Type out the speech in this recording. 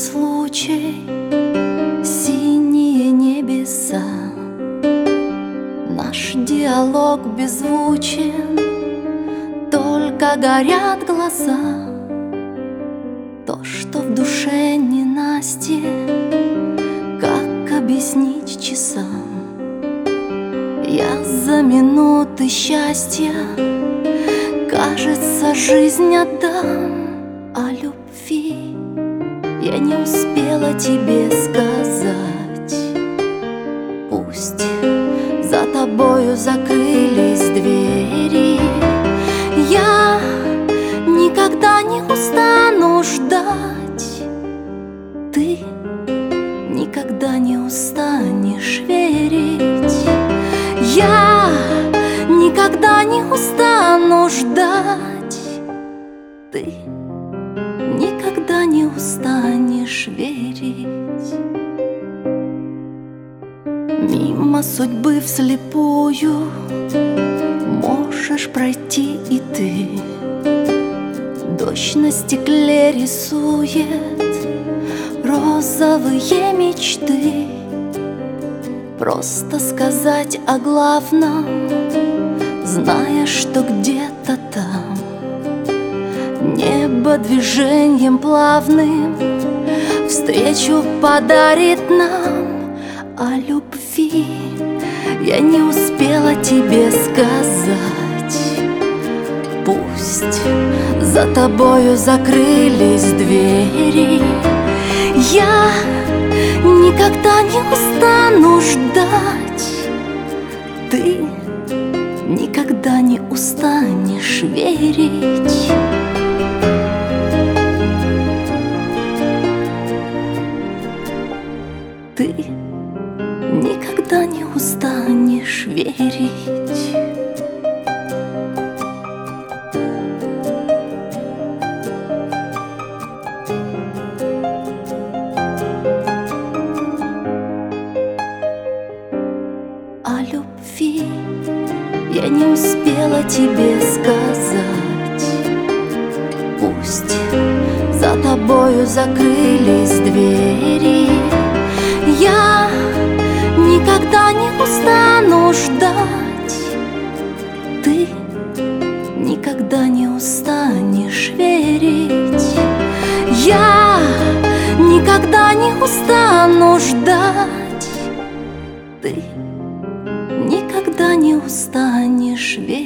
случай, синие небеса. Наш диалог беззвучен, только горят глаза. То, что в душе ненастье, как объяснить часам? Я за минуты счастья, кажется, жизнь отдам. О любви я не успела тебе сказать. Пусть за тобою закрылись двери, я никогда не устану ждать. Ты никогда не устанешь верить. Я никогда не устану ждать. Ты никогда не устанешь верить. Мимо судьбы вслепую можешь пройти и ты. Дождь на стекле рисует розовые мечты. Просто сказать о главном, зная, что где-то там небо движением плавным встречу подарит нам. О любви я не успела тебе сказать. Пусть за тобою закрылись двери, я никогда не устану ждать. Ты никогда не устанешь верить. Ты никогда не устанешь верить. О любви я не успела тебе сказать. Пусть за тобою закрылись двери, я никогда не устану ждать. Ты никогда не устанешь верить. Я никогда не устану ждать. Ты никогда не устанешь верить.